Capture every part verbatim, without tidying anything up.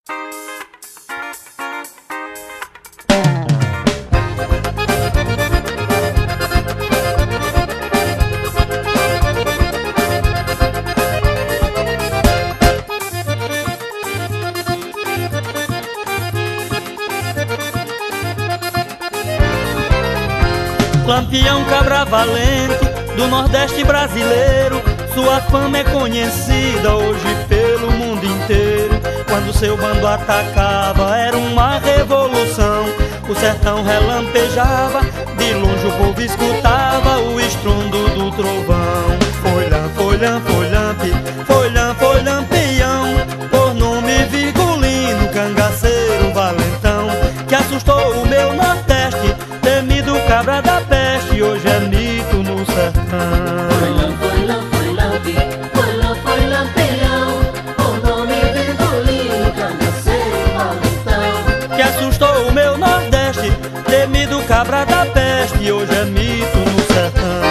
Lampião cabra valente do Nordeste brasileiro, sua fama é conhecida hoje pelo mundo inteiro. Quando seu bando atacava era uma revolução, o sertão relampejava, de longe o povo escutava o estrondo do trovão. Foi lã, foi lã, foi lampe, foi lã, foi lampião, por nome Virgulino, cangaceiro, valentão, que assustou o meu Nordeste, temido cabra da peste, hoje é mito no sertão. Foi lã, foi lã, foi lampe, foi lã, foi lampião, por nome Virgulino, cangaceiro, valentão, que assustou o meu Nordeste, temido cabra da peste, hoje é mito no sertão.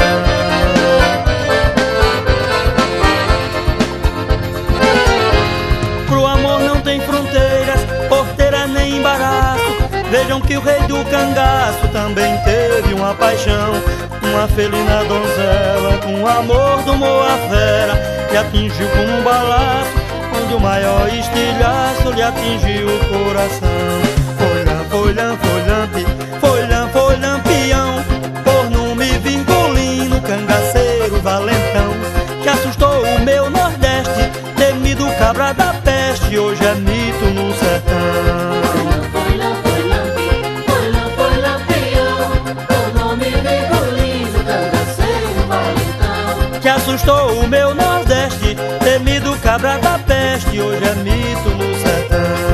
Pro amor não tem fronteiras, porteira nem embaraço. Vejam que o rei do cangaço também teve uma paixão, uma felina donzela com o amor do Moa Fera, que atingiu como um balaço, onde o maior estilhaço lhe atingiu o coração. Foi lã, foi lã, foi lampe, foi lã, foi lampião, por nome Virgulino, cangaceiro, valentão, que assustou o meu Nordeste, temido cabra da peste, hoje é mito no sertão. foi lã, foi lampe, foi lã, foi lampião, por nome Virgulino, cangaceiro, valentão, Que assustou o meu Nordeste, temido cabra da peste, hoje é mito no sertão.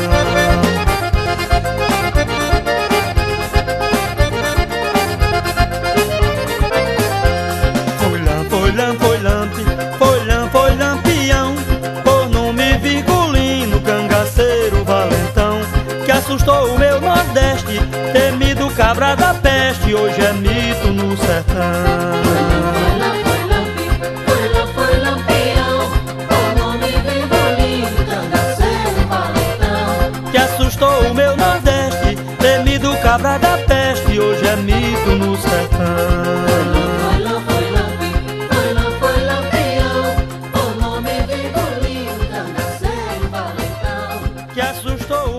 Foi lã, foi lã, foi lampe, foi lã, foi lampião, por nome Virgulino, cangaceiro, valentão, que assustou o meu Nordeste, temido cabra da peste, hoje é mito no sertão. foi lã, foi lampe, foi lã, foi lampião, por nome Virgulino, cangaceiro, valentão, Que assustou o meu Nordeste, temido cabra da peste, hoje é mito no sertão. foi lã, foi lampe, foi lã, foi lampião, por nome Virgulino, cangaceiro, valentão, Que assustou o